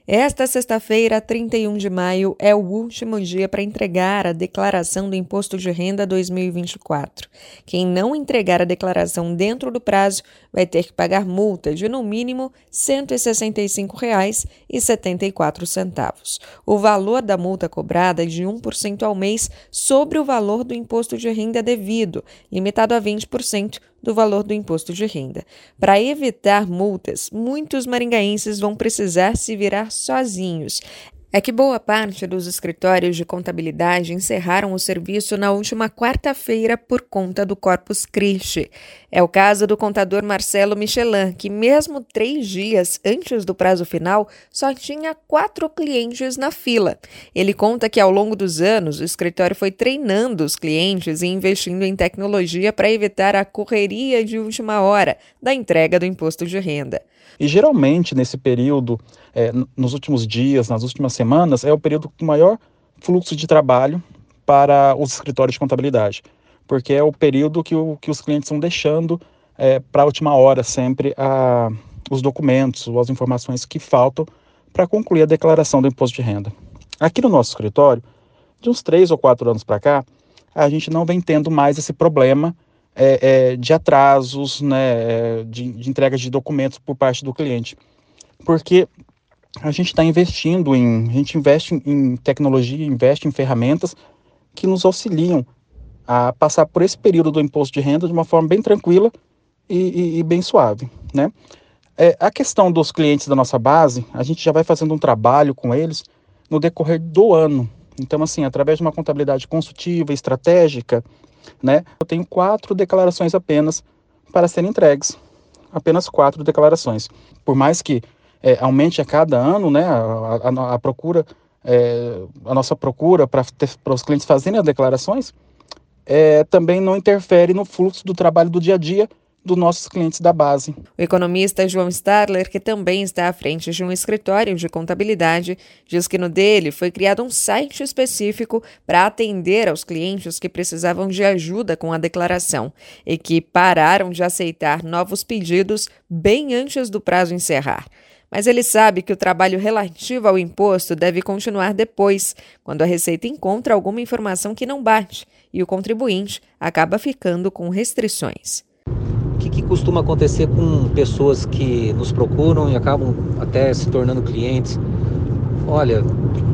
Esta sexta-feira, 31 de maio, é o último dia para entregar a declaração do Imposto de Renda 2024. Quem não entregar a declaração dentro do prazo vai ter que pagar multa de, no mínimo, R$ 165,74. O valor da multa cobrada é de 1% ao mês sobre o valor do imposto de renda devido, limitado a 20% do valor do imposto de renda. Para evitar multas, muitos maringaenses vão precisar se virar sozinhos. É que boa parte dos escritórios de contabilidade encerraram o serviço na última quarta-feira por conta do Corpus Christi. É o caso do contador Marcelo Michelin, que mesmo 3 dias antes do prazo final, só tinha 4 clientes na fila. Ele conta que ao longo dos anos, o escritório foi treinando os clientes e investindo em tecnologia para evitar a correria de última hora da entrega do imposto de renda. E geralmente nesse período, nos últimos dias, nas últimas semanas, é o período com maior fluxo de trabalho para os escritórios de contabilidade, porque é o período que os clientes estão deixando para a última hora sempre os documentos ou as informações que faltam para concluir a declaração do imposto de renda. Aqui no nosso escritório, de uns 3 ou 4 anos para cá, a gente não vem tendo mais esse problema de atrasos, né, de entrega de documentos por parte do cliente, porque a gente investe em tecnologia, investe em ferramentas que nos auxiliam a passar por esse período do imposto de renda de uma forma bem tranquila e bem suave, né? A questão dos clientes da nossa base, a gente já vai fazendo um trabalho com eles no decorrer do ano. Então, assim, através de uma contabilidade consultiva, estratégica, né, eu tenho 4 declarações apenas para serem entregues. Apenas 4 declarações. Por mais que aumente a cada ano, né, a procura, a nossa procura para os clientes fazerem as declarações, também não interfere no fluxo do trabalho do dia a dia dos nossos clientes da base. O economista João Starler, que também está à frente de um escritório de contabilidade, diz que no dele foi criado um site específico para atender aos clientes que precisavam de ajuda com a declaração e que pararam de aceitar novos pedidos bem antes do prazo encerrar. Mas ele sabe que o trabalho relativo ao imposto deve continuar depois, quando a Receita encontra alguma informação que não bate e o contribuinte acaba ficando com restrições. O que costuma acontecer com pessoas que nos procuram e acabam até se tornando clientes? Olha,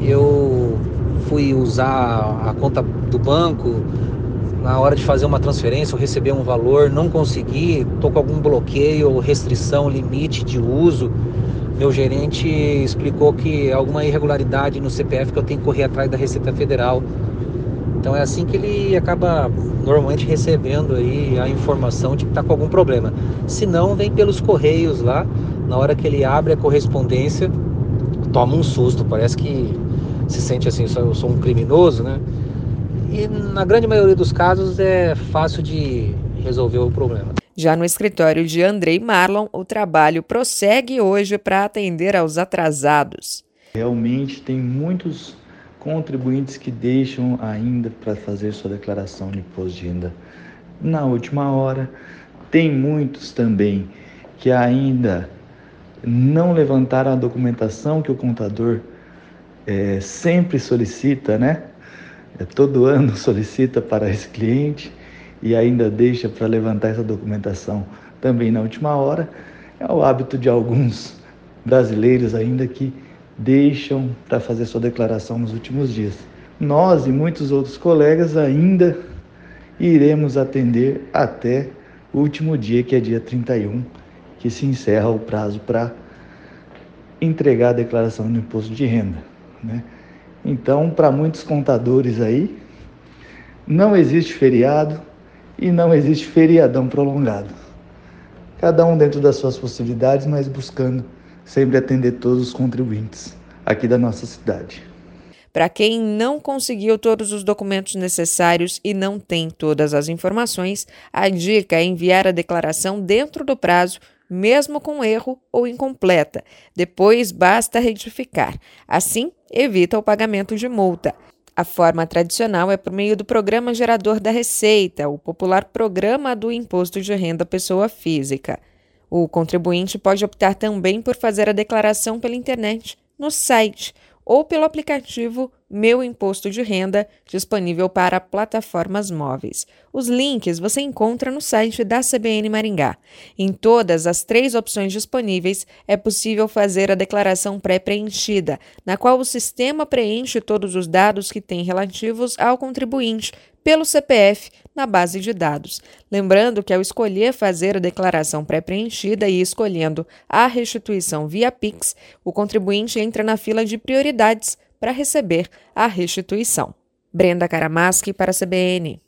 eu fui usar a conta do banco, na hora de fazer uma transferência eu recebi um valor, não consegui, estou com algum bloqueio ou restrição, limite de uso. Meu gerente explicou que é alguma irregularidade no CPF que eu tenho que correr atrás da Receita Federal. Então é assim que ele acaba normalmente recebendo aí a informação de que está com algum problema. Se não, vem pelos correios lá, na hora que ele abre a correspondência, toma um susto, parece que se sente assim, eu sou um criminoso, né? E na grande maioria dos casos é fácil de resolver o problema. Já no escritório de Andrei Marlon, o trabalho prossegue hoje para atender aos atrasados. Realmente tem muitos contribuintes que deixam ainda para fazer sua declaração de imposto de renda na última hora. Tem muitos também que ainda não levantaram a documentação que o contador sempre solicita, né? Todo ano solicita para esse cliente e ainda deixa para levantar essa documentação também na última hora. É o hábito de alguns brasileiros ainda que deixam para fazer sua declaração nos últimos dias. Nós e muitos outros colegas ainda iremos atender até o último dia, que é dia 31, que se encerra o prazo para entregar a declaração do imposto de renda, né? Então, para muitos contadores aí, não existe feriado e não existe feriadão prolongado. Cada um dentro das suas possibilidades, mas buscando sempre atender todos os contribuintes aqui da nossa cidade. Para quem não conseguiu todos os documentos necessários e não tem todas as informações, a dica é enviar a declaração dentro do prazo, mesmo com erro ou incompleta. Depois basta retificar. Assim, evita o pagamento de multa. A forma tradicional é por meio do Programa Gerador da Receita, o popular Programa do Imposto de Renda Pessoa Física. O contribuinte pode optar também por fazer a declaração pela internet, no site ou pelo aplicativo Meu Imposto de Renda, disponível para plataformas móveis. Os links você encontra no site da CBN Maringá. Em todas as 3 opções disponíveis, é possível fazer a declaração pré-preenchida, na qual o sistema preenche todos os dados que tem relativos ao contribuinte pelo CPF na base de dados. Lembrando que ao escolher fazer a declaração pré-preenchida e escolhendo a restituição via Pix, o contribuinte entra na fila de prioridades para receber a restituição. Brenda Karamaschi para a CBN.